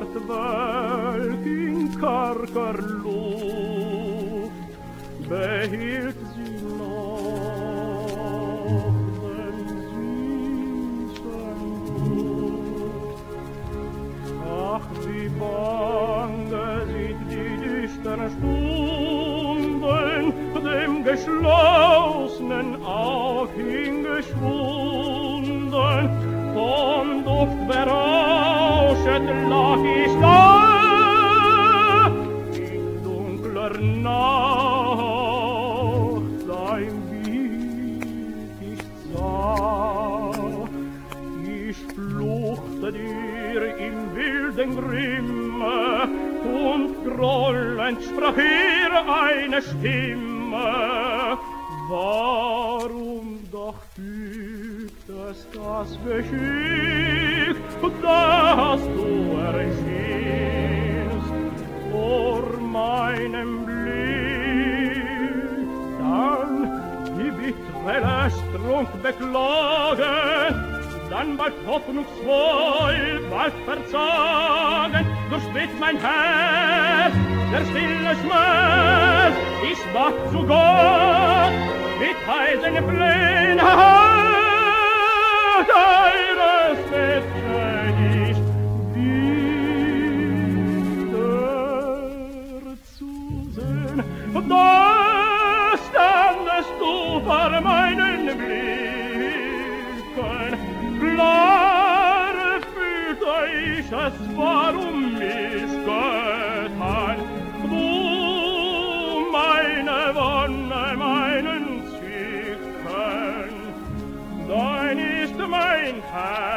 Welk in karger Luft behielt sie noch den süßen Duft. Ach, wie bange sind die düstern Stunden dem geschlossenen Aug hingeschwunden. Vom Duft berauschet lag ich da in dunkler Nacht, dein Bild ich sah. Ich fluchte dir im wilden Grimme und grollend sprach ihr eine Stimme. Warum doch fügt es das Geschick, das du erschienst vor meinem Blick? Dann die bittere Lästerung beklagen, dann bald hoffnungsvoll, bald verzagen, durchbricht mein Herz, der stille Schmerz, ich bat zu Gott, mit heißen Plänen, deines Mädchen ich wieder zu sehen. Da standest du vor meinen Blicken, klar fühlte ich es, warum mich getan. Du, meine Wonne, meinen Zicken, dein ist mein Herz.